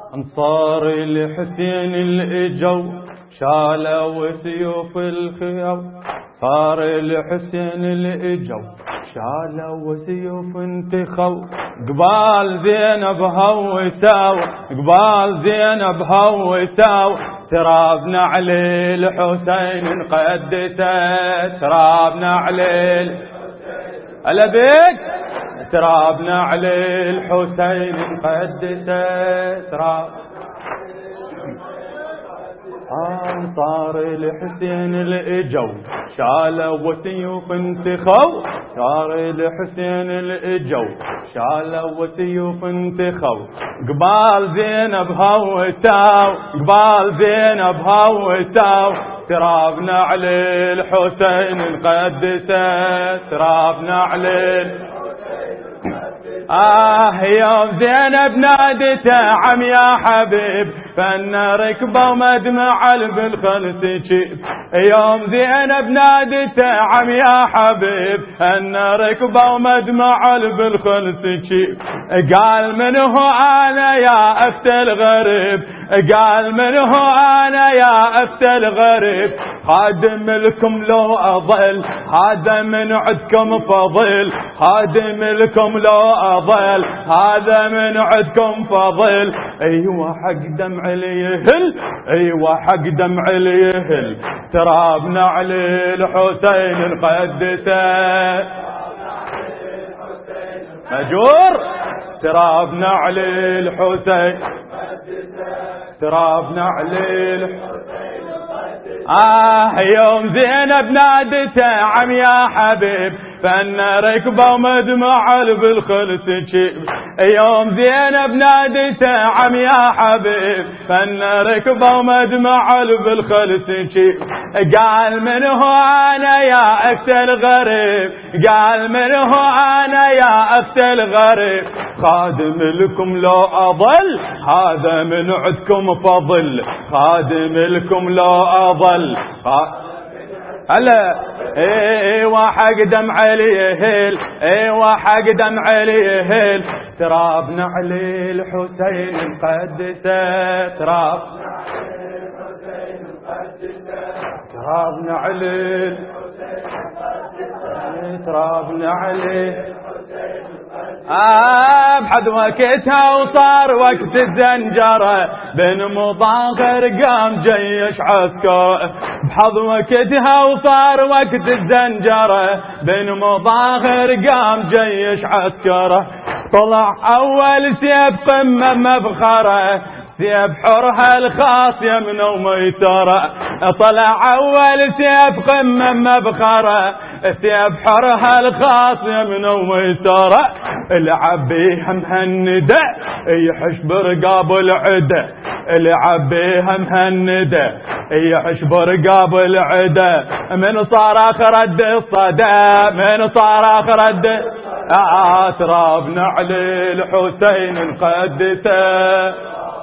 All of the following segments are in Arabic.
انصار الحسين الإجو شالوا سيوف الخيو، صار الحسين الإجو شالوا سيوف انتخوا، قبال زينب هوساو قبال زينب هوساو، ترابنا علي الحسين انقدست، ترابنا علي ألا بيك، ترابنا علي الحسين انقدست، انصار الحسين الإجو شالوا سيوف انتخوا، صار الحسين الإجو شالوا سيوف انتخوا، قبال زينب هوساو قبال زينب هوساو، ترابنا علي الحسين انقدست، ترابنا علي يوم زينب نادته عم يا حبيب، فن ركبه ومدمع بالخلس تشيب، يوم زينب نادته عم يا حبيب، فن ركبه ومدمع بالخلس تشيب، قال من هو انا يا افت الغريب، قال من هو انا يا افت الغريب، خادم لكم لو اضل هذا من عدكم فضل، خادم لكم لو اضل هذا من عدكم فضل، ايوه حق دمع اليهل ايوه حق دمع اليهل، ترابنا علي الحسين القدسه مجور، ترابنا علي الحسين ترابنا علي الحسين. يوم زينب نادته عم يا حبيب، فن ركبه ومدمع بالخلس تشيب، يوم زينب نادته عم يا حبيب، فن ركبه ومدمع بالخلس تشيب، قال من هو انا يا افت الغريب، قال من هو انا يا افت الغريب، خادم لكم لو اضل هذا من عدكم فضل، خادم لكم لو اضل هلا ايوه حق دمع اليهل ايوه حق دمع اليهل، ترابنا علي الحسين القدسه، ترابنا علي ترابنا علي بحد وقتها وصار وقت الزنجرة، بن مظاهر قام جيش عسكر، بحد وقتها وصار وقت الزنجرة، بن مظاهر قام جيش عسكر، طلع اول سيف قمة مفخرة، سيف حرها الخاص يمنى وميسرة، طلع اول سيف قمة مفخرة، سيف حرها الخاص يمنى وميسرة، العب بيها مهندة يحش برقاب العدة، العب بيها مهندة يحش برقاب العدة، من صراخ رد الصدى من صراخ رد ترابنا علي الحسين القدسه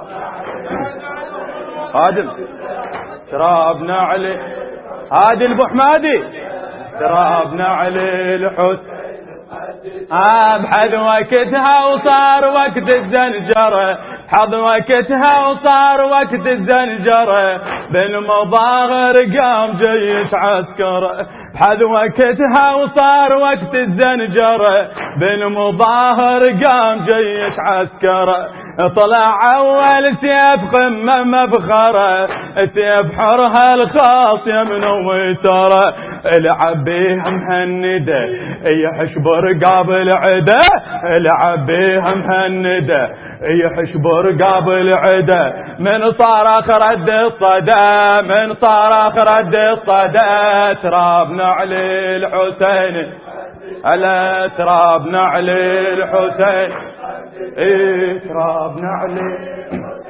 عادل، ترابنا علي عادل ابو حمادي، ترابنا علي الحسين بحد وقتها وصار وقت الزنجرة، بحد وقتها وصار وقت الزنجرة، بالمظاهر قام جيش عسكر، بحد وقتها وصار وقت الزنجرة، بالمظاهر قام جيش عسكر، طلع اول سيف قمة مفخرة، سيف حرها الخاص يمنى وميسرة، العب بيها مهندة يحش برقاب العدة، العب بيها مهندة يحش برقاب العدة، من صراخ رد الصدى من صراخ رد الصدى، ترابنا علي الحسين ألا ترابنا علي الحسين ترابنا علي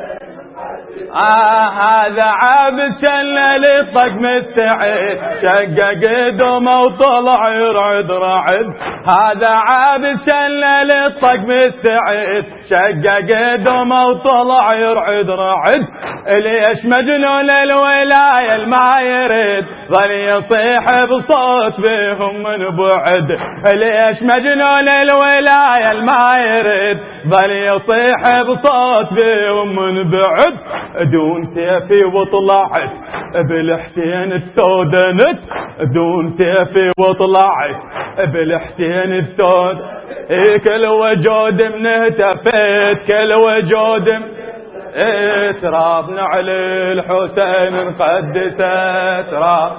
هذا عابد شل للطق مستعد، شق قدومه وطلع يرعد رعد، هذا عابد شل للطق مستعد، شق قدومه وطلع يرعد رعد، ليش مجنون الولاية ما يريد ظل يصيح بصوت بهم من بعد، ليش مجنون الولاية ما يريد ظل يصيح بصوت بهم من بعد دون سيفي وطلعت بالحسين السودنت دون سيفي وطلعت بالحسين السود كل وجود من اهتفيت كل وجود تراب نعل الحسين مقدسة تراب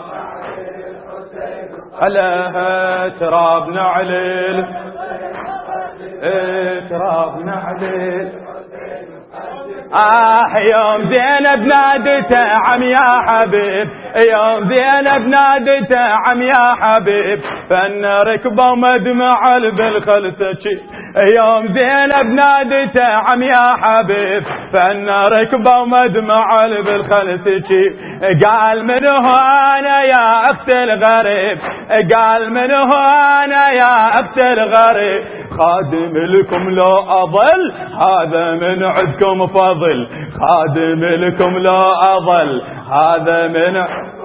عليها تراب نعل تراب نعل يوم زينب نادته عم يا حبيب يوم زينب نادته عم يا حبيب فن ركبه مدمع بالخلسة يوم زينب نادته عم يا حبيب فن ركبه مدمع بالخلسة قال من هو انا يا اخت الغريب قال من هو انا يا اخت الغريب خادم لكم لو أضل هذا من عندكم فضل خادم لكم لو أضل هذا من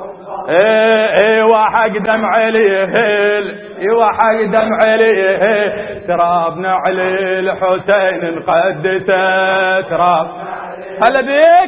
وحق دمع اليهل وحق دمع اليهل تراب نعل الحسين المقدسة تراب هلا بيك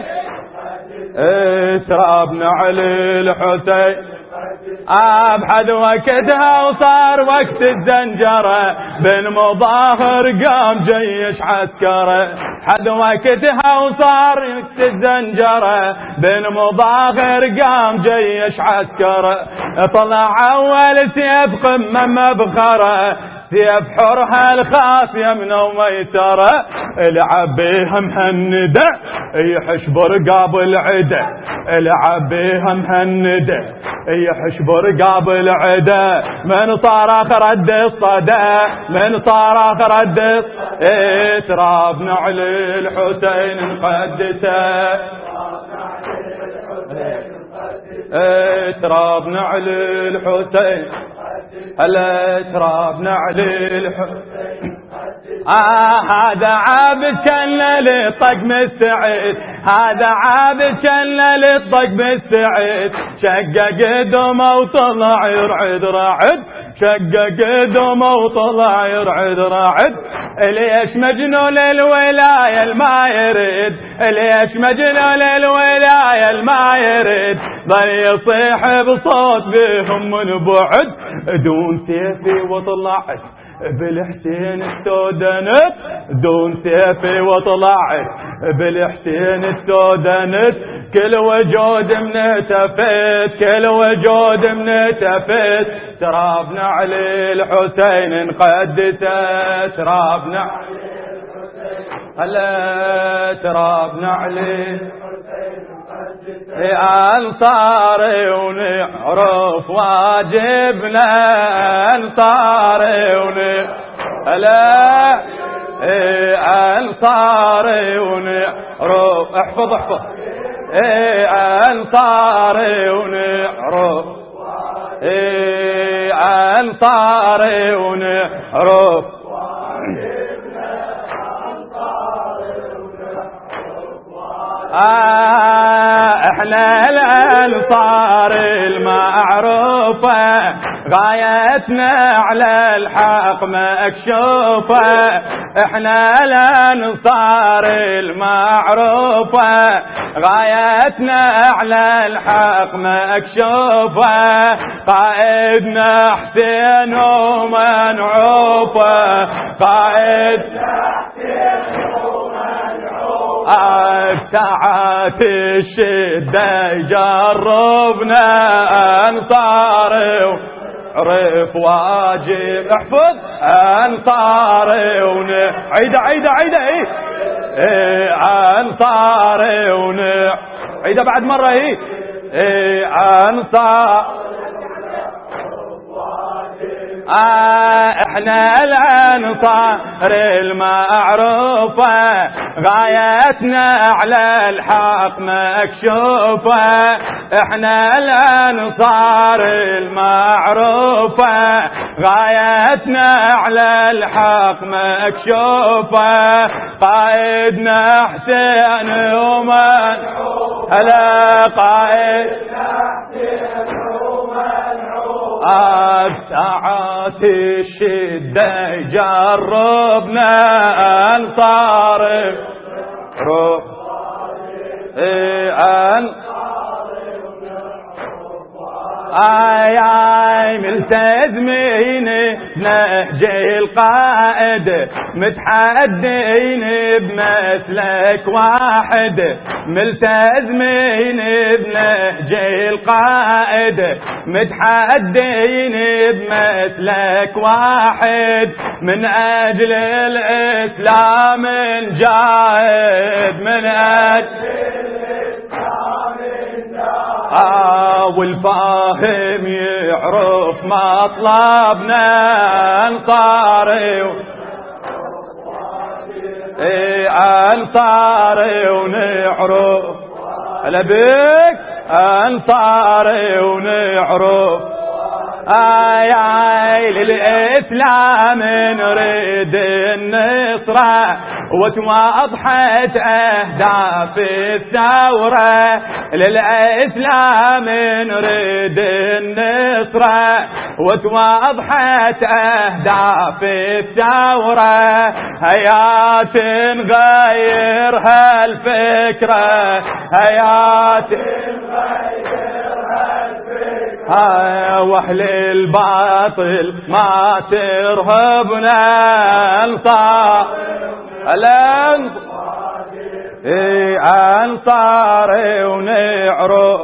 تراب نعل الحسين أبحد وقتها وصار وقت الزنجرة بن مظاهر قام جيش عسكرة حد وقتها وصار وقت الزنجرة بن مظاهر قام جيش عسكرة طلع أول سيف قمة مبخرة سيف حرها الخاص يمنى وميسرة العب بيها مهندة يحش برقاب العدة العب بيها مهندة يحش برقاب العدة من صارخ رد الصدى من صارخ رد تراب نعل الحسين المقدسة تراب نعل الحسين هلا تراب نعل الحسين هذا عابد شل للطق مستعد هذا عابد شل للطق مستعد شق قدمه وطلع يرعد رعد شق قدمه وطلع يرعد رعد ليش مجنون الولاية الما يريد ليش مجنون الولاية الما يريد ظل يصيح بصوت بهم من بعد دون سيفي وطلعت بالحسين السودنت دون سيفي وطلعت بالحسين السودنت كل وجود من اهتفيت كل وجود من اهتفيت تراب نعل الحسين مقدسة تراب نعل الحسين هلا تراب نعل أنصاري ونعرف واجبنا أنصاري لا أنصاري ونعرف احفظ أنصاري ونعرف أنصاري ونعرف احنا الانصار المعروفة غايتنا على الحق مكشوفة احنا الانصار المعروفة غايتنا على الحق مكشوفة قائدنا حسين ومنعوفة قائدنا حسين ساعات الشدة يجربنا أنصاري عرف واجب احفظ أنصاري عيدة أنصاري عيدة بعد مرة أنصار احنا الانصار المعروفة غايتنا على الحق مكشوفة احنا الانصار المعروفة غايتنا على الحق مكشوفة قائدنا حسين ومنعوفة هلا قائدنا حسين ومنعوفة ساعات الشدة جربنا أنصار آي ملتزمين بنهج القائد متحدين بمسلك واحد ملتزمين بنهج القائد متحدين بمسلك واحد من أجل الإسلام نجاهد من أجل والفاهم يعرف مطلبنا أنصاري أنصاري ونعرف هلا بك أنصاري ونعرف آي للإسلام نريد النصرة وتوضحت أهداف الثورة للإسلام نريد النصرة وتوضحت أهداف الثورة هيات نغير هالفكرة هيات واهل الباطل ما ترهبنا انصار انصاري ونعرف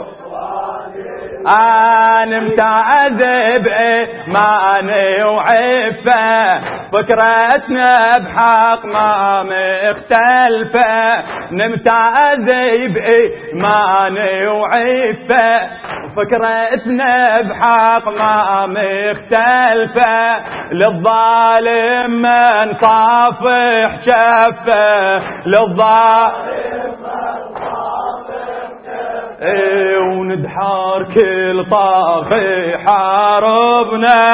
نمتعذب إيماني وعفة فكرتنا بحق ما مختلفة نمتعذب إيماني وعفة فكرتنا بحق ما مختلفة للظالم من صافح شفه للظالم وندحر كل طاغي حاربنا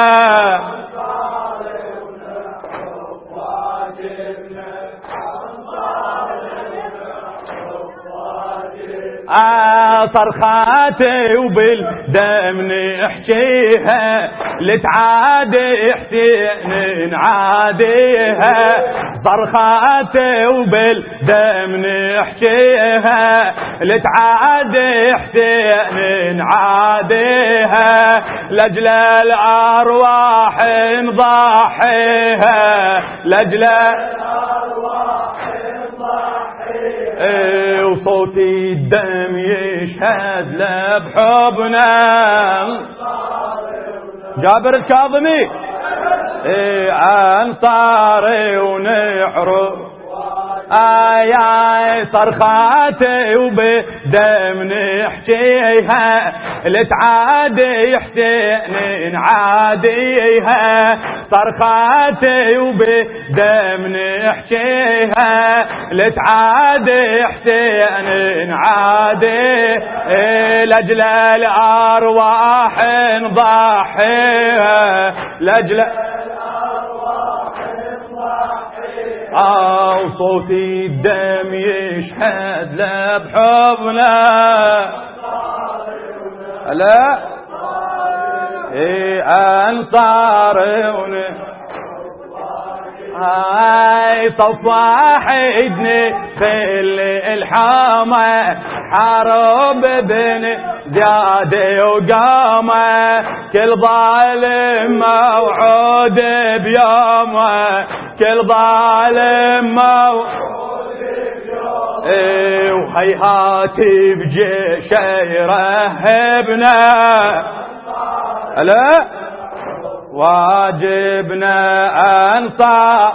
صرخاتي وبالدم نحكيها لتعادي حسين نعاديها صرخاتي وبالدم نحكيها لتعادي حسين نعاديها لأجل الأرواح نضحيها لأجل وصوتي الدم يشهد له بحبنا جابر الكاظمي أنصاري ونعرف آي صرخاتي وبدم نحكيها لتعادي حسين نعاديها صرخاتي وبدم نحكيها لتعادي حسين نعاديها لأجل الأرواح نضحيها لأجل وصوتي الدم يشهد له بحبنا لا أنصاري صفاحدني في الحامة حارب بن زياد وقامة كل ظالم موعود بيومه كل ظالم موعود بيومه وهيهاتي بجيشه يرهبنا لا واجبنا أنصار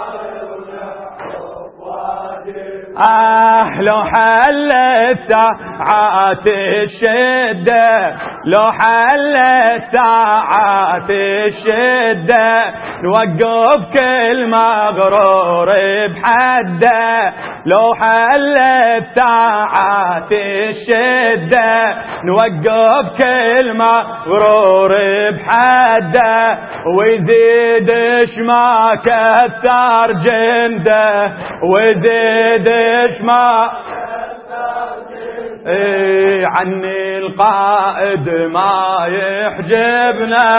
لو حلت ساعات الشدة لو حلت ساعات الشدة نوقف كل مغرور بحده لو حلت ساعات الشدة نوقف كل مغرور بحده ويزيدش ما كثر جنده ويزيدش ما عني القائد ما يحجبنا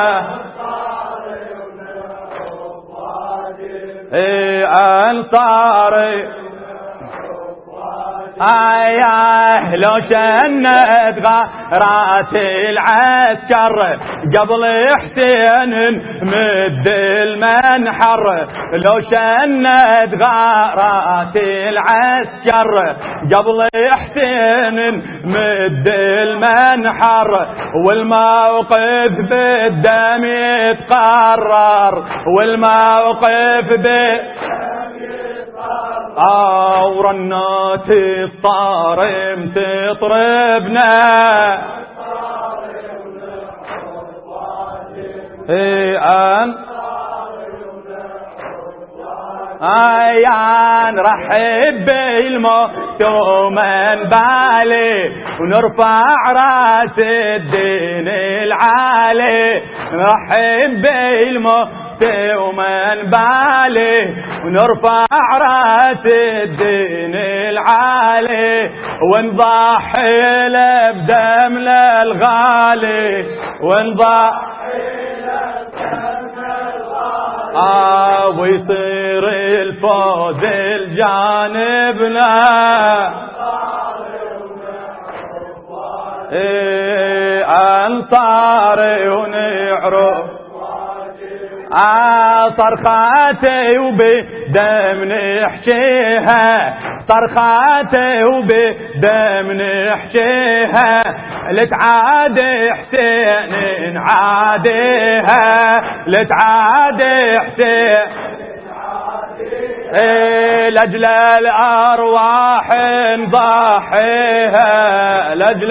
أنصاري لو شنت غارات العسكر قبل حسين مد المنحر لو شنت غارات العسكر قبل حسين مد المنحر والموقف بالدم يتقرر والموقف ورنات الصارم تطربنا نرحب بالموت ومن بالي ونرفع راس الدين العالي نرحب بالموت ومن بالي ونرفع راس الدين العالي ونضحي له بدم للغالي ونضحي له بدم للغالي ويصير الفوز الجانبنا أنصاري ونعرف صرخاتي وبدم نحشيها صرخاتي وبدم نحشيها لتعادي حسين نعاديها لتعادي حسين لأجل الأرواح نضحيها لأجل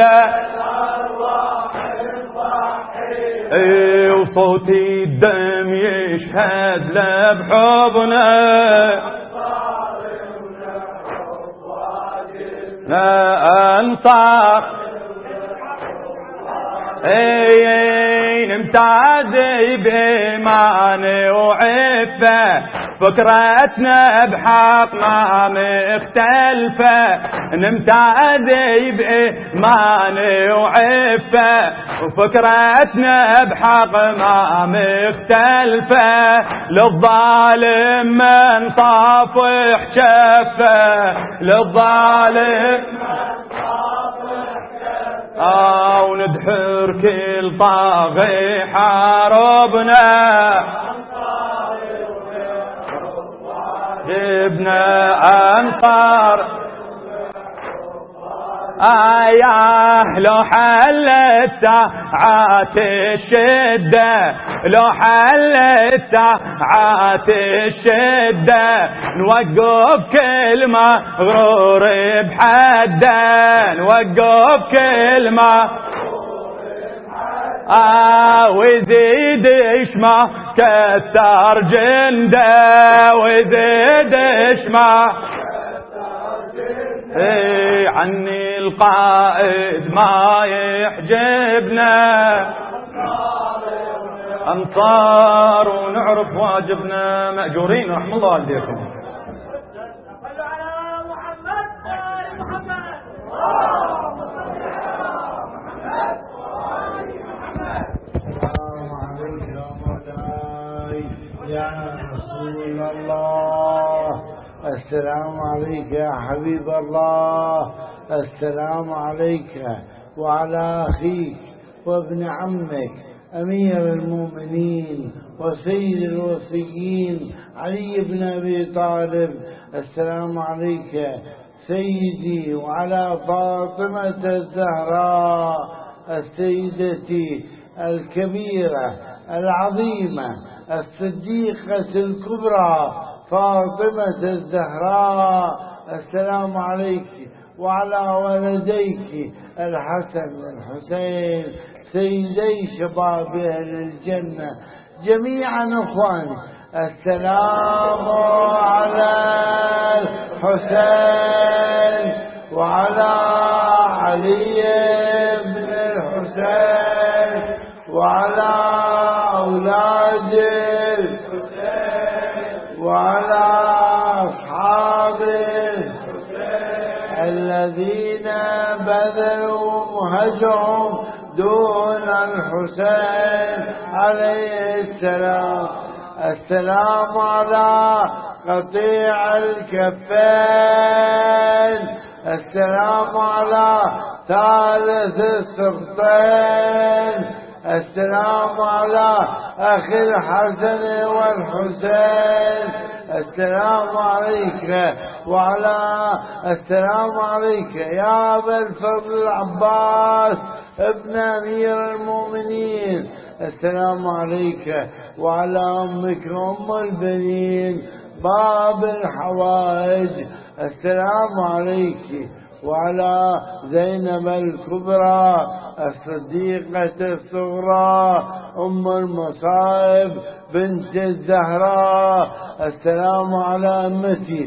وصوتي الدم يشهد له بحضنه لا أنصار نمتازي بإيمان وعفة فكرتنا بحق ما مختلفة نمتازي بإيمان وعفة وفكرتنا بحق ما مختلفة للظالم من صافح شفة للظالم وندحر كل طاغي حاربنا جبنا أنصار لو حلت ساعات الشدة لو حلت ساعات الشدة نوقف كل مغرور بحده نوقف كل ويزيد يشمع كثر جنده ويزيد يشمع عني القائد ما يحجبنا أنصار ونعرف واجبنا مأجورين رحم الله والديكم يا رسول الله السلام عليك يا حبيب الله السلام عليك وعلى أخيك وابن عمك أمير المؤمنين وسيد الوصيين علي بن أبي طالب السلام عليك سيدي وعلى فاطمة الزهراء السيدة الكبيرة العظيمة الصديقة الكبرى فاطمة الزهراء السلام عليك وعلى ولديك الحسن والحسين سيدي شباب أهل الجنة جميعا أخواني السلام على الحسين وعلى علي بن الحسين وعلى أولاد الحسين وعلى أصحاب الحسين الذين بذلوا مهجهم دون الحسين عليه السلام. السلام على قطيع الكفين، السلام على ثالث السبطين، السلام على أخي الحسن والحسين، السلام عليك وعلى السلام عليك يا أبا الفضل العباس ابن أمير المؤمنين، السلام عليك وعلى أمك أم البنين باب الحوائج، السلام عليك وعلى زينب الكبرى الصديقة الصغرى أم المصائب بنت الزهراء، السلام على أمتي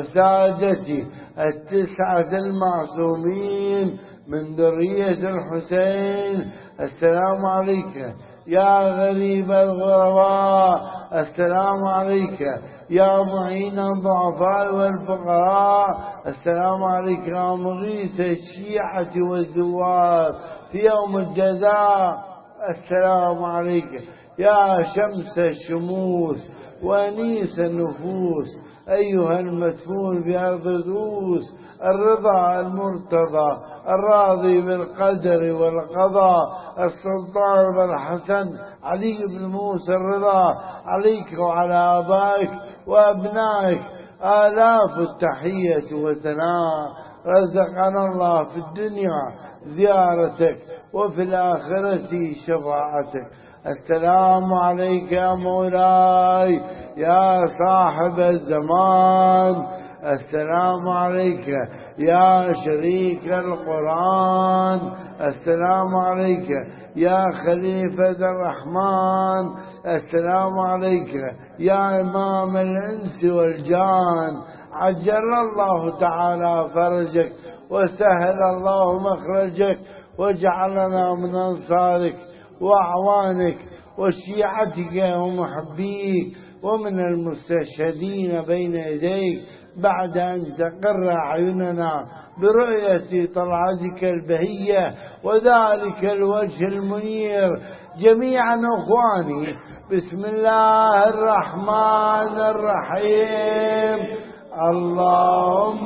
وسادتي التسعة المعصومين من ذرية الحسين، السلام عليك يا غريب الغرباء، السلام عليك يا معين الضعفاء والفقراء، السلام عليك يا مغيث الشيعة والزوار في يوم الجزاء، السلام عليك يا شمس الشموس وأنيس النفوس أيها المدفون بأرض دوس، الرضا المرتضى الراضي بالقدر والقضاء، السلطان والحسن علي بن موسى الرضا عليك وعلى آبائك وأبنائك آلاف التحية والثناء، رزقنا الله في الدنيا زيارتك وفي الآخرة شفاعتك. السلام عليك يا مولاي يا صاحب الزمان، السلام عليك يا شريك القرآن، السلام عليك يا خليفة الرحمن، السلام عليك يا إمام الإنس والجان، عجل الله تعالى فرجك وسهل الله مخرجك واجعلنا من أنصارك وأعوانك وشيعتك ومحبيك ومن المستشهدين بين يديك بعد أن تقر أعيننا برؤية طلعتك البهية وذلك الوجه المنير. جميعا أخواني بسم الله الرحمن الرحيم. اللهم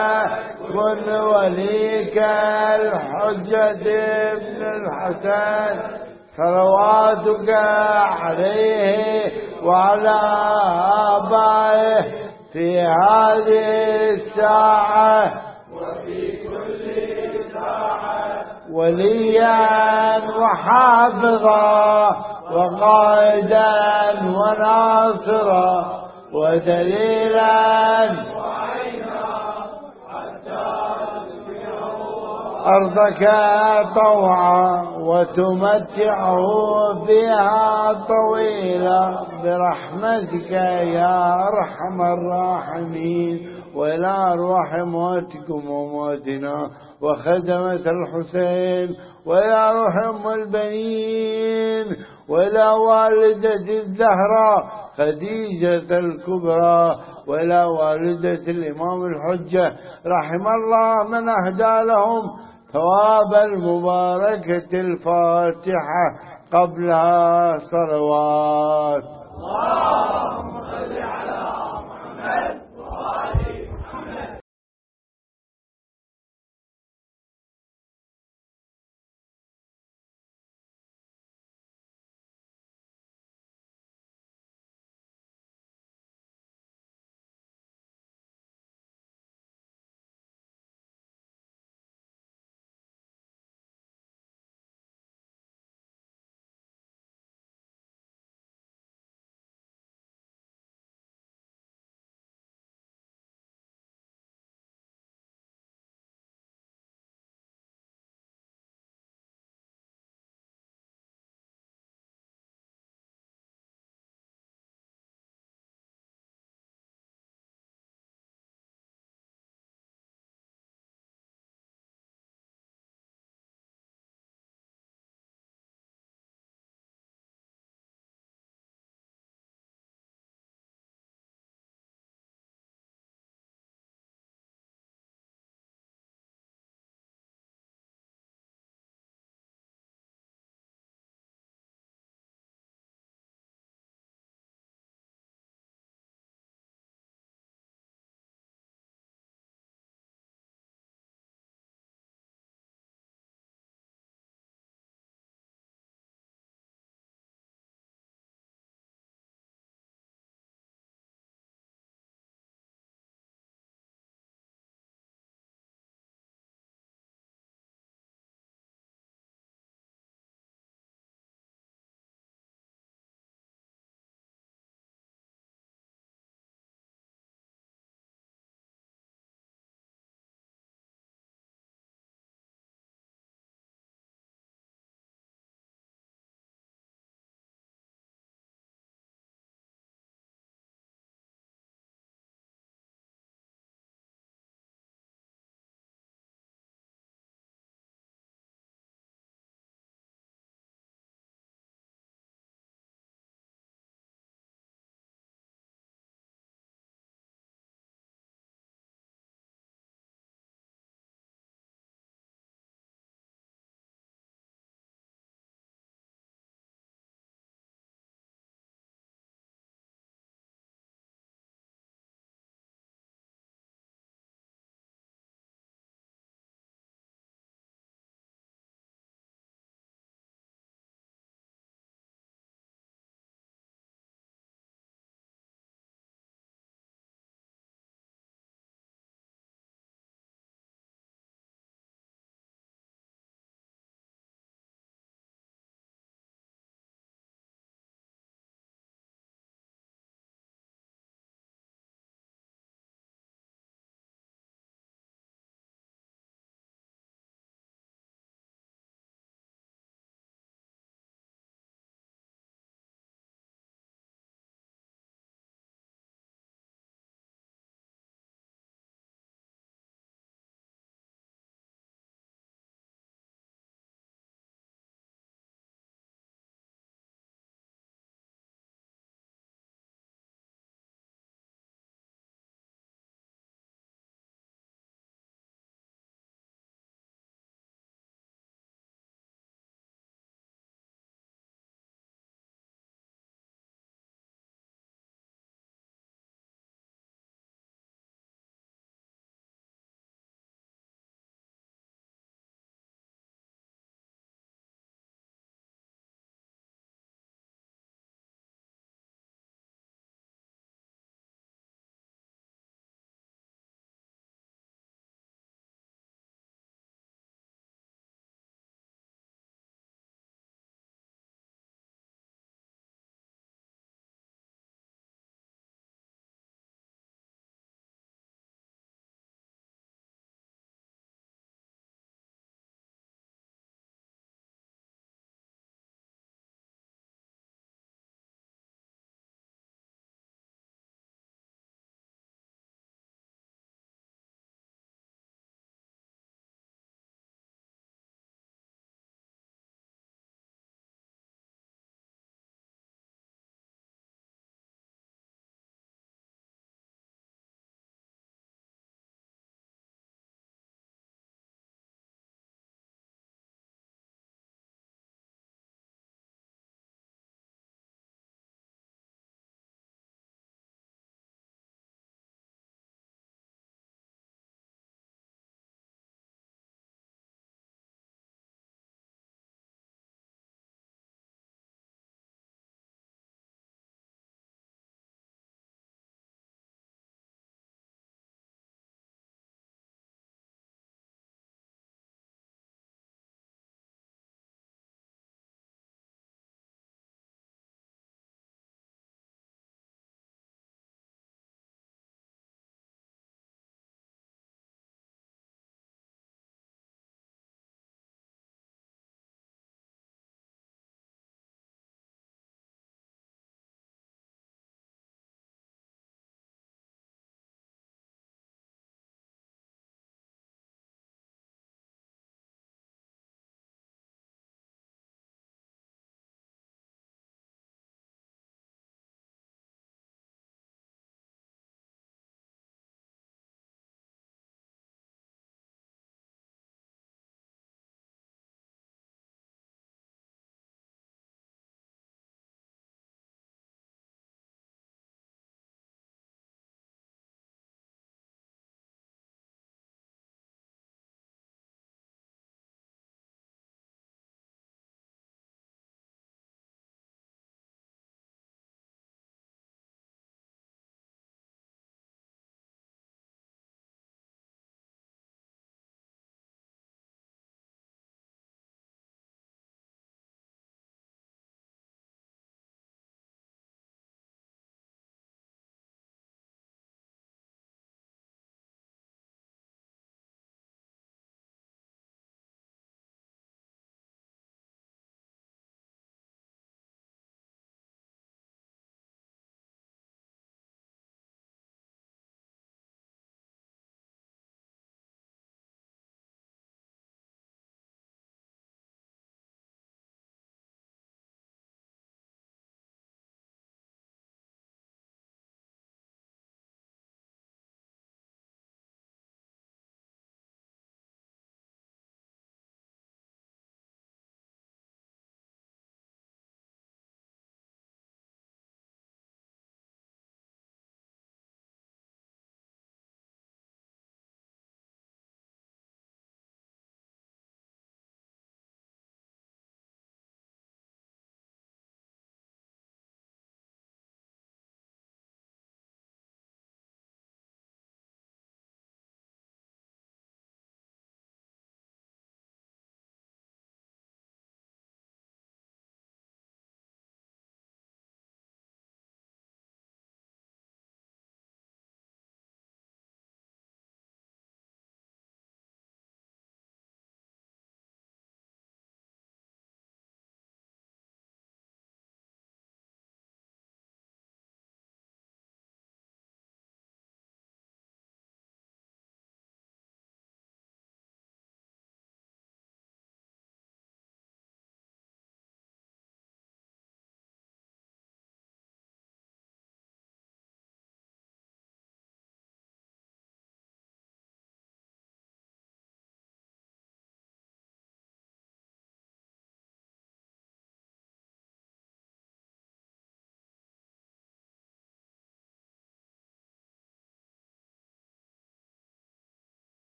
كن وليك الحجة ابن الحسن صلواتك عليه وعلى آبائه في هذه الساعة وفي كل ساعة وليا وحافظا وقائدا وناصرا ودليلا وعينا حتى أرضك طوعا وتمتعه فيها طويلا برحمتك يا أرحم الراحمين، وإلى أرواح موتكم وموتنا وخدمة الحسين، وإلى روح أم البنين، وإلى والدة الزهراء خديجة الكبرى، وإلى والدة الإمام الحجة رحم الله من أهدى لهم ثواب المباركة الفاتحة قبلها صلوات. اللهم صل على